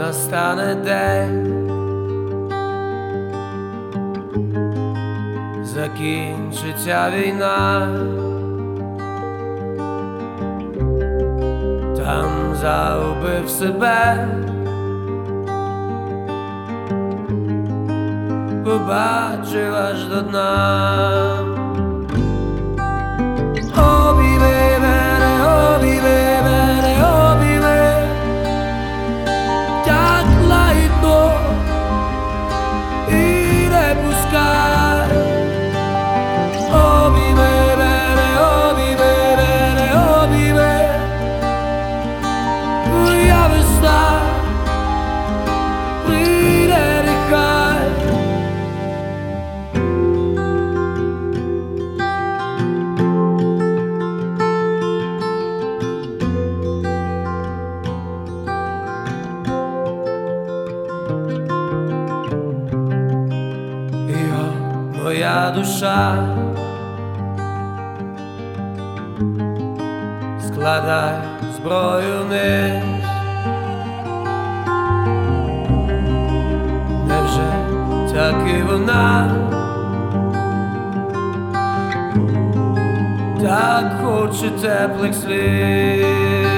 настане день, закінчиться війна, там загубив себе, побачив аж до дна. Обійми мене, обійми мене, обійми, так лагідно і не пускай. Обійми мене, обійми мене, обійми, моя весна прийде, нехай. Моя душа, складай зброю вниз. Невже так і вона так хоче теплих слів?